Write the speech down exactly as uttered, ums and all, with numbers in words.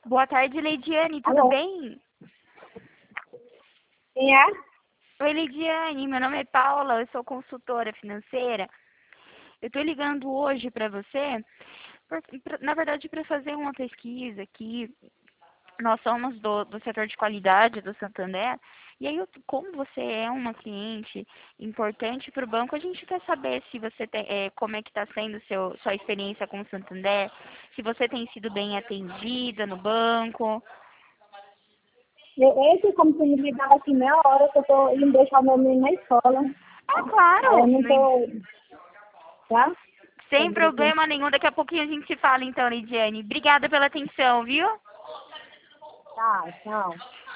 Boa tarde, Leidiane, tudo Alô? bem? Quem é? Oi, Leidiane, meu nome é Paula, eu sou consultora financeira. Eu estou ligando hoje para você, por- pra- na verdade, para fazer uma pesquisa aqui. Nós somos do, do setor de qualidade do Santander. E aí, eu- como você é uma cliente importante para o banco, a gente quer saber se você tem, eh, como é que está sendo seu, sua experiência com o Santander, se você tem sido bem atendida no banco. Eu- Esse, como você me ligava aqui meia hora, que eu tô indo deixar meu menino na escola. É Aí eu claro, não tô, tá? sem problema nenhum. Daqui a pouquinho a gente se fala então, Lidiane. Obrigada pela atenção, viu? Tá, tchau.